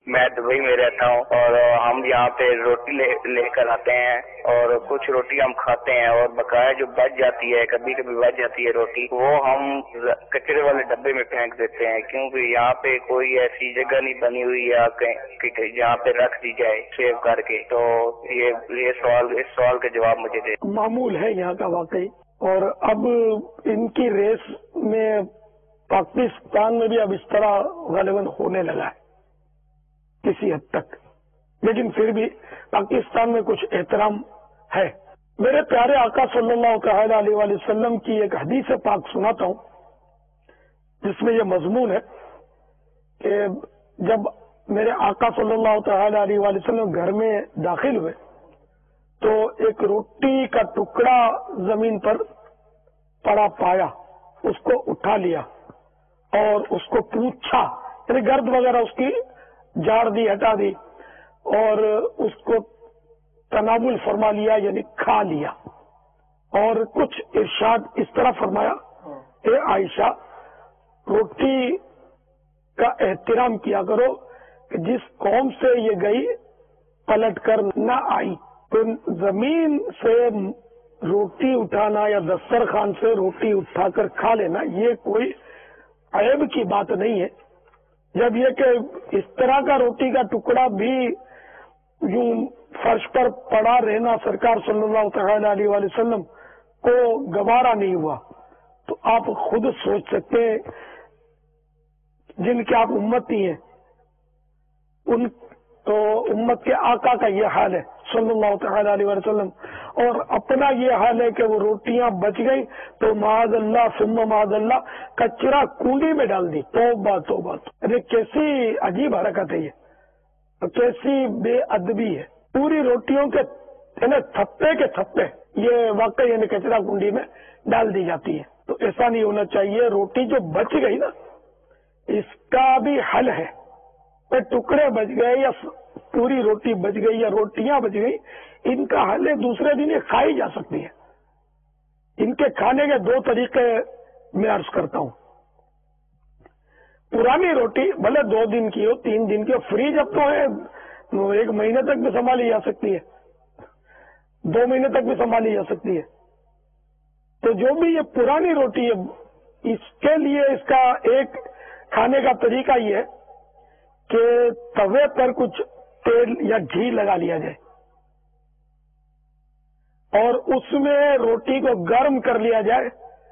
میں دبئی میں رہتا ہوں اور ہم یہاں پہ روٹی لے کر آتے ہیں اور کچھ روٹی ہم کھاتے ہیں اور بقایا جو بچ جاتی ہے، کبھی کبھی بچ جاتی ہے روٹی، وہ ہم کچرے والے ڈبے میں پھینک دیتے ہیں، کیونکہ یہاں پہ کوئی ایسی جگہ نہیں بنی ہوئی ہے جہاں پہ رکھ دی جائے سیو کر کے۔ تو اس سوال کا جواب مجھے دے۔ معمول ہے یہاں کا واقعی، اور اب ان کی ریس میں پاکستان میں بھی اب اس طرح غالباً ہونے لگا ہے کسی حد تک، لیکن پھر بھی پاکستان میں کچھ احترام ہے۔ میرے پیارے آقا صلی اللہ تعالی علیہ وآلہ وسلم کی ایک حدیث پاک سناتا ہوں جس میں یہ مضمون ہے کہ جب میرے آقا صلی اللہ تعالی علیہ وآلہ وسلم گھر میں داخل ہوئے تو ایک روٹی کا ٹکڑا زمین پر پڑا پایا، اس کو اٹھا لیا اور اس کو پوچھا، یعنی گرد وغیرہ اس کی جاڑ دی، ہٹا دی، اور اس کو تناول فرما لیا، یعنی کھا لیا، اور کچھ ارشاد اس طرح فرمایا، اے عائشہ روٹی کا احترام کیا کرو کہ جس قوم سے یہ گئی پلٹ کر نہ آئی۔ تو زمین سے روٹی اٹھانا یا دسترخوان سے روٹی اٹھا کر کھا لینا یہ کوئی عیب کی بات نہیں ہے، جب یہ کہ اس طرح کا روٹی کا ٹکڑا بھی یوں فرش پر پڑا رہنا سرکار صلی اللہ تعالی علیہ وآلہ وسلم کو گوارا نہیں ہوا، تو آپ خود سوچ سکتے ہیں جن کے آپ امتی ہیں ان تو امت کے آقا کا یہ حال ہے صلی اللہ تعالی علیہ وسلم، اور اپنا یہ حال ہے کہ وہ روٹیاں بچ گئیں تو معاذ اللہ ثم معاذ اللہ کچرا کنڈی میں ڈال دی۔ توبہ توبہ، ارے کیسی عجیب حرکت ہے یہ، کیسی بے ادبی ہے، پوری روٹیوں کے تھپے کے تھپے یہ واقعی یعنی کچرا کنڈی میں ڈال دی جاتی ہے۔ تو ایسا نہیں ہونا چاہیے، روٹی جو بچ گئی نا اس کا بھی حل ہے، ٹکڑے بچ گئے یا پوری روٹی بچ گئی یا روٹیاں بچ گئی، ان کا حل ہے دوسرے دن یہ کھائی جا سکتی ہے۔ ان کے کھانے کے دو طریقے میں عرض کرتا ہوں۔ پرانی روٹی بھلے 2 دن کی ہو 3 دن کی ہو، فریج اب تو ہے 1 مہینے تک بھی سنبھالی جا سکتی ہے، 2 مہینے تک بھی سنبھالی جا سکتی ہے۔ تو جو بھی یہ پرانی روٹی ہے اس کے لیے اس کا ایک کھانے کا طریقہ یہ ہے کہ توے پر کچھ تیل یا گھی لگا لیا جائے اور اس میں روٹی کو گرم کر لیا جائے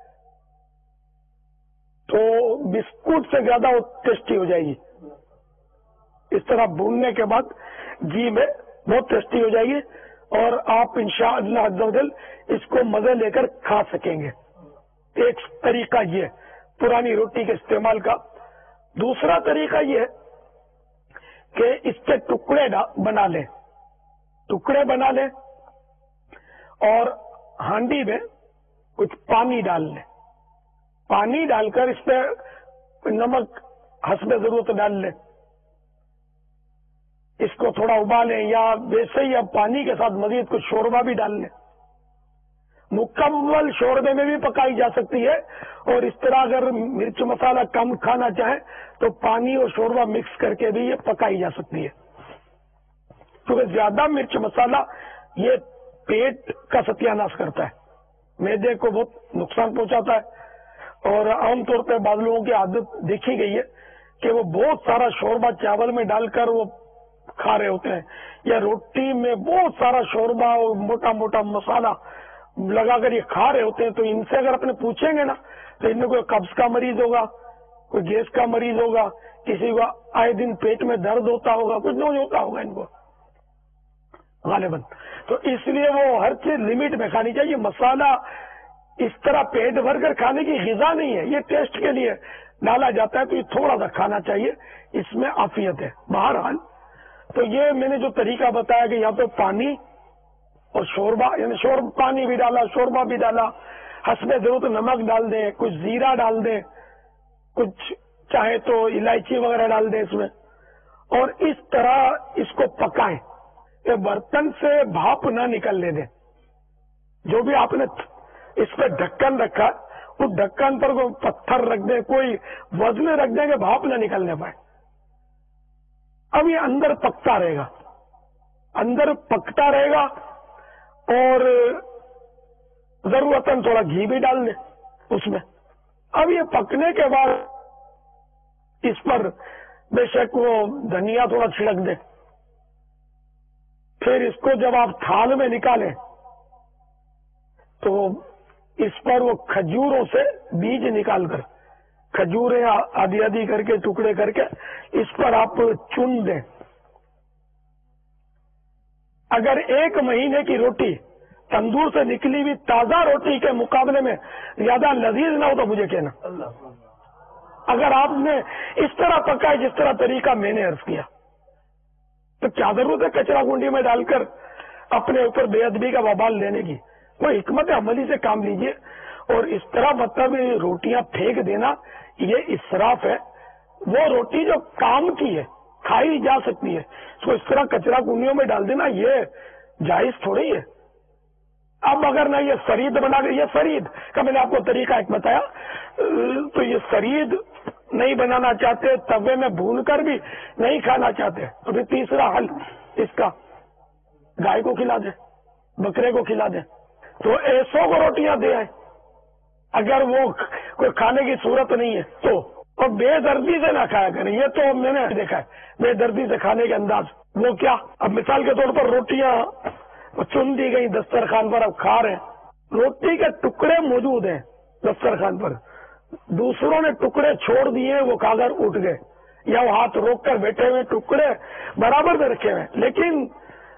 تو بسکٹ سے زیادہ وہ ٹیسٹی ہو جائے گی۔ اس طرح بھوننے کے بعد گھی میں بہت ٹیسٹی ہو جائے گی اور آپ انشاءاللہ عز و جل اس کو مزے لے کر کھا سکیں گے۔ ایک طریقہ یہ ہے پرانی روٹی کے استعمال کا۔ دوسرا طریقہ یہ ہے کہ اس کے ٹکڑے بنا لیں، ٹکڑے بنا لیں اور ہانڈی میں کچھ پانی ڈال لیں، پانی ڈال کر اس پہ نمک حسب ضرورت ڈال لیں، اس کو تھوڑا ابالیں یا ویسے ہی اب پانی کے ساتھ مزید کچھ شوربہ بھی ڈال لیں۔ مکمل شوربے میں بھی پکائی جا سکتی ہے، اور اس طرح اگر مرچ مسالہ کم کھانا چاہیں تو پانی اور شوربہ مکس کر کے بھی یہ پکائی جا سکتی ہے، کیونکہ زیادہ مرچ مسالہ یہ پیٹ کا ستیہ ناش کرتا ہے، معدے کو بہت نقصان پہنچاتا ہے، اور عام طور پہ بعض لوگوں کی عادت دیکھی گئی ہے کہ وہ بہت سارا شوربہ چاول میں ڈال کر وہ کھا رہے ہوتے ہیں، یا روٹی میں بہت سارا شوربہ اور موٹا موٹا مسالہ لگا کر یہ کھا رہے ہوتے ہیں۔ تو ان سے اگر اپنے پوچھیں گے نا تو ان میں کوئی قبض کا مریض ہوگا، کوئی گیس کا مریض ہوگا، کسی کو آئے دن پیٹ میں درد ہوتا ہوگا، کچھ نہیں ہوتا ہوگا ان کو غالباً۔ تو اس لیے وہ ہر چیز لمٹ میں کھانی چاہیے۔ مسالہ اس طرح پیٹ بھر کر کھانے کی غذا نہیں ہے، یہ ٹیسٹ کے لیے ڈالا جاتا ہے، تو یہ تھوڑا سا کھانا چاہیے، اس میں عافیت ہے۔ بہرحال تو یہ میں نے جو طریقہ بتایا کہ یا تو پانی اور شوربہ، یعنی پانی بھی ڈالا، شوربہ بھی ڈالا، حسب ضرورت نمک ڈال دیں، کچھ زیرہ ڈال دیں، کچھ چاہے تو الائچی وغیرہ ڈال دیں اس میں، اور اس طرح اس کو پکائیں کہ برتن سے بھاپ نہ نکلنے دیں۔ جو بھی آپ نے اس پہ ڈھکن رکھا اس ڈھکن پر کوئی پتھر رکھ دیں، کوئی وزن رکھ دیں کہ بھاپ نہ نکلنے پائے، अब ये अंदर पकता रहेगा, अंदर पकता रहेगा, और जरूरतन थोड़ा घी भी डाल दे उसमें। अब ये पकने के बाद इस पर बेशक वो धनिया थोड़ा छिड़क दे। फिर इसको जब आप थाल में निकालें तो इस पर वो खजूरों से बीज निकालकर, खजूरें आधी आधी करके टुकड़े करके इस पर आप चुन दें। अगर 1 महीने की रोटी तंदूर से निकली हुई ताजा रोटी के मुकाबले में ज्यादा लजीज ना हो तो मुझे कहना। अगर आपने इस तरह पकाया जिस तरह तरीका मैंने अर्ज किया, तो क्या जरूरत है कचरा कुंडी में डालकर अपने ऊपर बेअदबी का वबाल लेने की। वो हिकमत अमली से काम लीजिए। और इस तरह मतलब रोटियां फेंक देना ये इसराफ है। वो रोटी जो काम की है, खाई जा सकती है, उसको इस तरह कचरा कुंडियों में डाल देना ये जायज थोड़ी है। अब अगर ना ये सरीद बना कर, ये सरीद का मैंने आपको तरीका एक बताया, तो ये सरीद नहीं बनाना चाहते, तवे में भूनकर भी नहीं खाना चाहते, तो फिर तीसरा हल इसका गाय को खिला दे, बकरे को खिला दे, तो ऐसों को रोटियां दे आए। अगर वो कोई खाने की सूरत नहीं है तो, और बेदर्दी से ना खाया करें। ये तो मैंने देखा है बेदर्दी से खाने के अंदाज। वो क्या, अब मिसाल के तौर पर रोटियां चुन दी गई दस्तरखान पर, अब खा रहे हैं, रोटी के टुकड़े मौजूद हैं दस्तरखान पर, दूसरों ने टुकड़े छोड़ दिए, वो खाकर उठ गए, या वो हाथ रोक कर बैठे हुए, टुकड़े बराबर में रखे हुए। लेकिन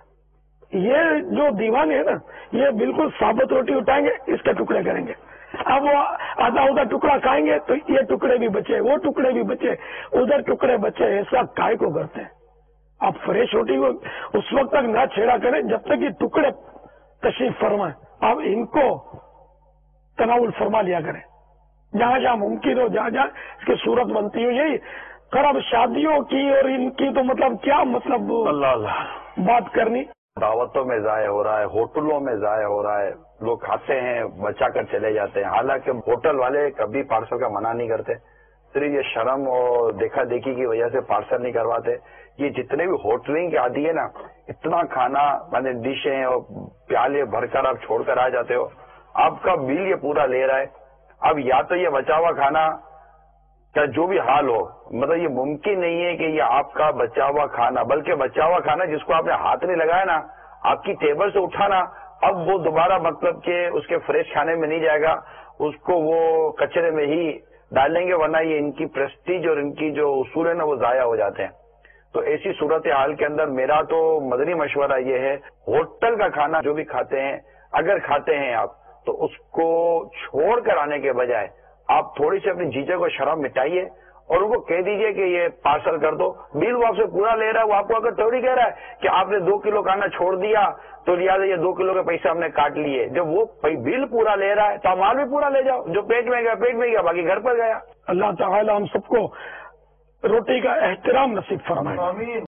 ये जो दीवाने है ना, ये बिल्कुल साबुत रोटी उठाएंगे, इसके टुकड़े करेंगे। अब वो आधा उधर टुकड़ा खाएंगे तो ये टुकड़े भी बचे, वो टुकड़े भी बचे, उधर टुकड़े बचे। ऐसा काय को करते हैं? आप फ्रेश रोटी को उस वक्त तक ना छेड़ा करें जब तक ये टुकड़े तशरीफ फरमाए। आप इनको तनाउल फरमा लिया करें जहां जहां मुमकिन हो, जहां जहां इसकी सूरत बनती हो। यही खराब शादियों की और इनकी तो मतलब क्या मतलब अल्लाह बात करनी। दावतों में जाया हो रहा है, होटलों में जाया हो रहा है, लोग खाते हैं बचा कर चले जाते हैं। हालांकि होटल वाले कभी पार्सल का मना नहीं करते, सिर्फ ये शर्म और देखा देखी की वजह से पार्सल नहीं करवाते। ये जितने भी होटलिंग के आदि है ना, इतना खाना माने डिशें और प्याले भरकर आप छोड़कर आ जाते हो, आपका बिल ये पूरा ले रहा है। अब या तो ये बचा हुआ खाना, क्या जो भी हाल हो, मतलब ये मुमकिन नहीं है कि ये आपका बचा हुआ खाना, बल्कि बचा हुआ खाना जिसको आपने हाथ नहीं लगाया ना, आपकी टेबल से उठाना, अब वो दोबारा मतलब के उसके फ्रेश खाने में नहीं जाएगा, उसको वो कचरे में ही डालेंगे, वरना ये इनकी प्रेस्टीज और इनकी जो उसूल है ना वो जाया हो जाते हैं। तो ऐसी सूरत हाल के अंदर मेरा तो मदनी मशवरा ये है, होटल का खाना जो भी खाते हैं, अगर खाते हैं आप तो उसको छोड़ कर आने के बजाय आप थोड़ी सी अपनी झिझक और शर्म मिटाइए और उनको कह दीजिए कि ये पार्सल कर दो। बिल वो आपसे पूरा ले रहा है, वो आपको अगर थोड़ी कह रहा है कि आपने 2 किलो खाना छोड़ दिया तो लिहाजा ये 2 किलो के पैसे हमने काट लिए। जब वो बिल पूरा ले रहा है तो माल भी पूरा ले जाओ, जो पेट में गया पेट में गया, बाकी घर पर गया। अल्लाह ताला हम सबको रोटी का एहतराम नसीब फरमाए।